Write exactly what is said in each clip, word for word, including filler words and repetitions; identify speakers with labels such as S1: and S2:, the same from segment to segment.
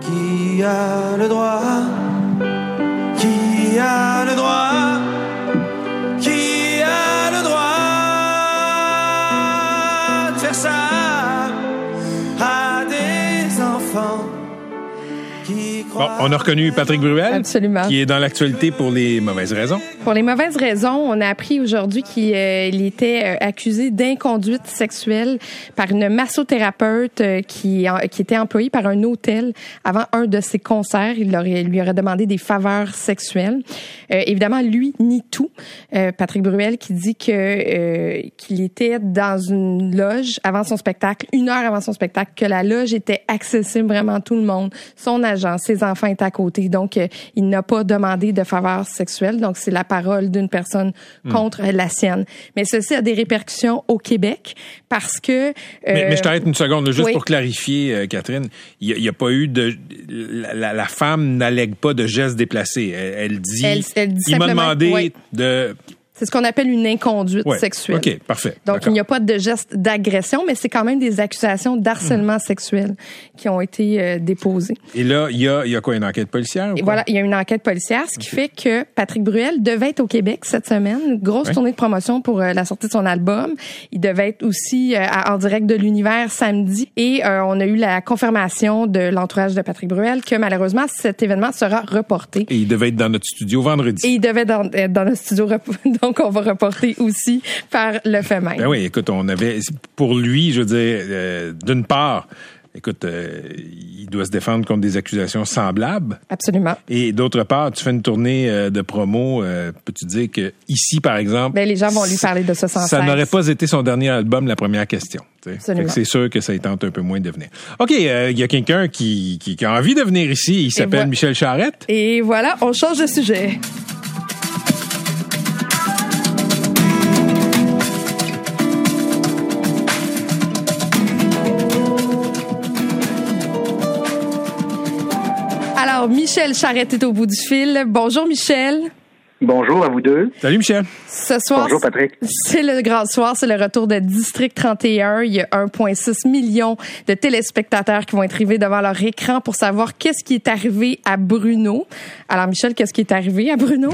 S1: Qui a le droit? Qui a le droit? Qui a le droit de faire ça à des enfants?
S2: Bon, on a reconnu Patrick Bruel.
S3: Absolument.
S2: Qui est dans l'actualité pour les mauvaises raisons.
S3: Pour les mauvaises raisons, on a appris aujourd'hui qu'il euh, il était euh, accusé d'inconduite sexuelle par une massothérapeute euh, qui, en, qui était employée par un hôtel avant un de ses concerts. Il aurait, lui aurait demandé des faveurs sexuelles. Euh, évidemment, lui nie tout. Euh, Patrick Bruel qui dit que euh, qu'il était dans une loge avant son spectacle, une heure avant son spectacle, que la loge était accessible vraiment à tout le monde. Son agent, ses enfants étaient à côté. Donc, euh, il n'a pas demandé de faveurs sexuelles. Donc, c'est la parole d'une personne mmh. contre la sienne. Mais ceci a des répercussions au Québec parce que... Euh,
S2: mais, mais je t'arrête une seconde, là, juste
S3: oui.
S2: pour clarifier, euh, Catherine. Il n'y a, a pas eu de... La, la, la femme n'allègue pas de gestes déplacés. Elle, elle dit...
S3: Elle, elle dit
S2: il m'a demandé
S3: oui.
S2: de...
S3: C'est ce qu'on appelle une inconduite
S2: ouais.
S3: sexuelle.
S2: OK, parfait.
S3: Donc,
S2: D'accord.
S3: il n'y a pas de geste d'agression, mais c'est quand même des accusations d'harcèlement mmh. sexuel qui ont été euh, déposées.
S2: Et là, il y a, il y a quoi, une enquête policière?
S3: Et voilà, il y a une enquête policière, ce qui okay. fait que Patrick Bruel devait être au Québec cette semaine. Une grosse ouais. tournée de promotion pour euh, la sortie de son album. Il devait être aussi euh, en direct de l'Univers samedi. Et euh, on a eu la confirmation de l'entourage de Patrick Bruel que malheureusement, cet événement sera reporté.
S2: Et il devait être dans notre studio vendredi.
S3: Et il devait être dans, être dans notre studio. Donc, on va reporter aussi par le fait même.
S2: Ben oui, écoute, on avait, pour lui, je veux dire, euh, d'une part, écoute, euh, il doit se défendre contre des accusations semblables.
S3: Absolument.
S2: Et d'autre part, tu fais une tournée euh, de promo, euh, peux-tu dire que ici, par exemple...
S3: Ben, les gens vont lui parler de ça sans cesse.
S2: Ça n'aurait pas été son dernier album, la première question. Fait que c'est sûr que ça y tente un peu moins de venir. OK, il euh, y a quelqu'un qui, qui, qui a envie de venir ici. Il s'appelle voilà. Michel Charette.
S3: Et voilà, on change de sujet. Alors, Michel Charette est au bout du fil. Bonjour, Michel.
S4: Bonjour à vous deux.
S2: Salut, Michel.
S3: Ce soir,
S4: bonjour, Patrick.
S3: C'est le grand soir, c'est le retour de District trente et un. Il y a un virgule six million de téléspectateurs qui vont être arrivés devant leur écran pour savoir qu'est-ce qui est arrivé à Bruno. Alors, Michel, qu'est-ce qui est arrivé à Bruno?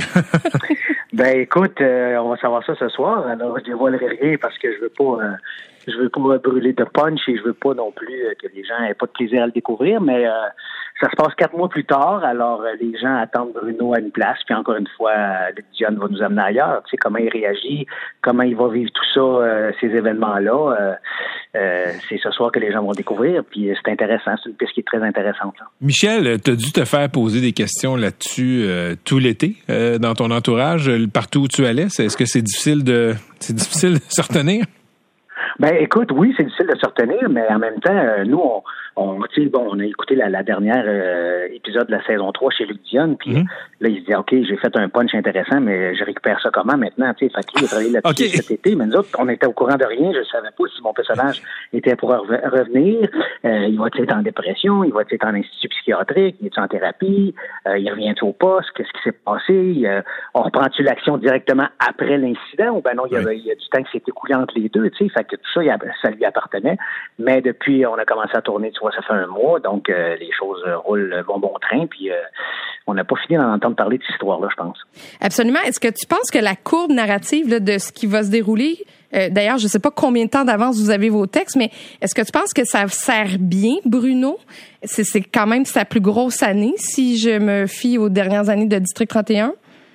S4: Ben, écoute, euh, on va savoir ça ce soir. Alors, je dévoilerai rien parce que je veux pas... Euh, je veux pas brûler de punch et je veux pas non plus que les gens aient pas de plaisir à le découvrir, mais euh, ça se passe quatre mois plus tard, alors euh, les gens attendent Bruno à une place, puis encore une fois, euh, Diane va nous amener ailleurs. Tu sais, comment il réagit, comment il va vivre tout ça, euh, ces événements-là, euh, euh, c'est ce soir que les gens vont découvrir, puis c'est intéressant, c'est une piste qui est très intéressante. Là.
S2: Michel, t'as dû te faire poser des questions là-dessus euh, tout l'été, euh, dans ton entourage, partout où tu allais. Est-ce que c'est difficile de, c'est difficile de se retenir?
S4: Ben, écoute, oui, c'est difficile de se retenir, mais en même temps, euh, nous, on, on, tu sais, bon, on a écouté la, la dernière euh, épisode de la saison trois chez Luc Dionne, puis mm-hmm. là, il se dit, OK, j'ai fait un punch intéressant, mais je récupère ça comment maintenant, tu sais, fait que lui, il a travaillé là-dessus okay. cet été, mais nous autres, on était au courant de rien, je ne savais pas si mon personnage était pour re- revenir, euh, il va être en dépression, il va être en institut psychiatrique, il est en thérapie, euh, il revient au poste, qu'est-ce qui s'est passé, euh, on reprend-tu l'action directement après l'incident, ou ben non, il y, avait, oui. il y a du temps qui s'est écoulé entre les deux, tu sais, fait que tout ça, ça lui appartenait. Mais depuis, on a commencé à tourner, tu vois, ça fait un mois, donc euh, les choses euh, roulent bon bon train, puis euh, on n'a pas fini d'en entendre parler de cette histoire-là, je pense.
S3: Absolument. Est-ce que tu penses que la courbe narrative là, de ce qui va se dérouler, euh, d'ailleurs, je ne sais pas combien de temps d'avance vous avez vos textes, mais est-ce que tu penses que ça sert bien, Bruno? C'est, c'est quand même sa plus grosse année, si je me fie aux dernières années de District trente et un?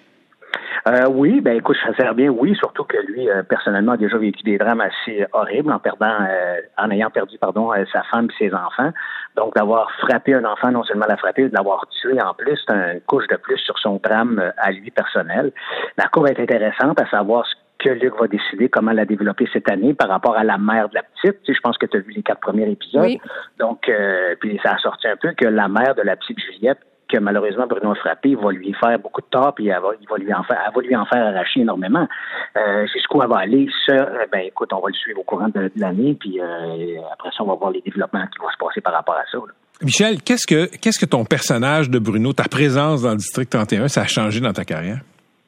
S4: Euh, oui, ben écoute, ça sert bien, oui, surtout que lui, euh, personnellement, a déjà vécu des drames assez horribles en perdant, euh, en ayant perdu, pardon, euh, sa femme et ses enfants. Donc, d'avoir frappé un enfant, non seulement la frapper, de l'avoir tué en plus, c'est une couche de plus sur son drame euh, à lui personnel. La courbe est intéressante à savoir ce que Luc va décider, comment la développer cette année par rapport à la mère de la petite. Tu sais, je pense que tu as vu les quatre premiers épisodes.
S3: Oui.
S4: Donc, euh, puis ça a sorti un peu que la mère de la petite Juliette, que malheureusement Bruno a frappé, va lui faire beaucoup de tort, puis elle va, il va lui en faire, elle va lui en faire arracher énormément. Euh, jusqu'où elle va aller, ça, ben écoute, on va le suivre au courant de, de l'année, puis euh, après ça, on va voir les développements qui vont se passer par rapport à ça. Là.
S2: Michel, qu'est-ce que qu'est-ce que ton personnage de Bruno, ta présence dans le District trente et un, ça a changé dans ta carrière?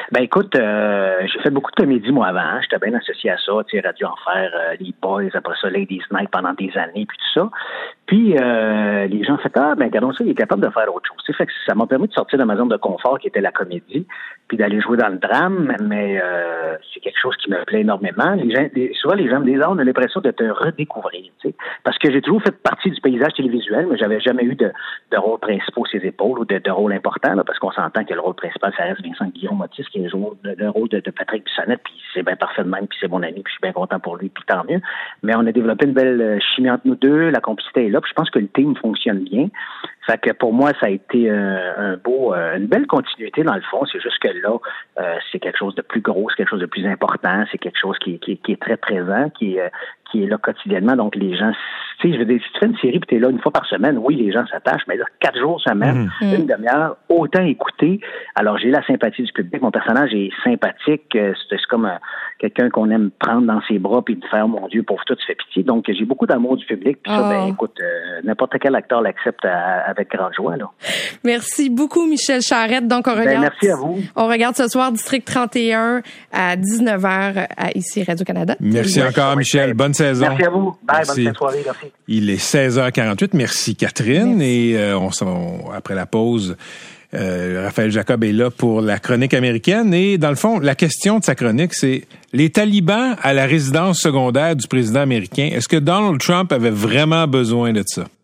S4: Ben écoute, euh, j'ai fait beaucoup de comédie moi avant. Hein. J'étais bien associé à ça, tu sais, Radio Enfer, euh, les Boys, après ça, Ladies Night pendant des années, puis tout ça. Puis euh, les gens font ah ben regardons ça, il est capable de faire autre chose. Tu sais, fait que ça m'a permis de sortir de ma zone de confort qui était la comédie, puis d'aller jouer dans le drame. Mais euh, c'est quelque chose qui me plaît énormément. Les gens, les, souvent les gens me disent ah, on a l'impression de te redécouvrir, tu sais, parce que j'ai toujours fait partie du paysage télévisuel, mais j'avais jamais eu de, de rôle principal sur ses épaules ou de, de rôle important, là, parce qu'on s'entend que le rôle principal ça reste Vincent Guillaume-Motis qui est le, jour, le, le rôle de, de Patrick Bissonnette, puis c'est bien parfait de même, puis c'est mon ami, puis je suis bien content pour lui, puis tant mieux. Mais on a développé une belle chimie entre nous deux, la complicité est là, puis je pense que le team fonctionne bien. Fait que pour moi, ça a été euh, un beau, euh, une belle continuité dans le fond. C'est juste que là, euh, c'est quelque chose de plus gros, c'est quelque chose de plus important, c'est quelque chose qui, qui, qui est très présent, qui est, qui est là quotidiennement. Donc les gens, tu sais, je veux dire, si tu fais une série puis t'es là une fois par semaine, oui, les gens s'attachent, mais là, quatre jours semaine, mmh. une demi-heure, autant écouter. Alors j'ai la sympathie du public. Mon personnage est sympathique. C'est, c'est comme euh, quelqu'un qu'on aime prendre dans ses bras puis de faire, mon Dieu, pauvre toi, tu fais pitié. Donc j'ai beaucoup d'amour du public. Puis oh. ça, ben écoute, euh, n'importe quel acteur l'accepte à, avec grande joie. Là.
S3: Merci beaucoup, Michel Charette. Donc on regarde.
S4: Ben, merci à vous.
S3: On regarde ce soir District trente et un à dix-neuf heures à ici Radio-Canada.
S2: Merci oui. encore, Michel. Bonne saison.
S4: Merci à vous. Bye, merci. Bonne soirée. Merci.
S2: Il est seize heures quarante-huit. Merci, Catherine. Merci. Et euh, on, on, après la pause, euh, Raphaël Jacob est là pour la chronique américaine. Et dans le fond, la question de sa chronique, c'est les talibans à la résidence secondaire du président américain. Est-ce que Donald Trump avait vraiment besoin de ça?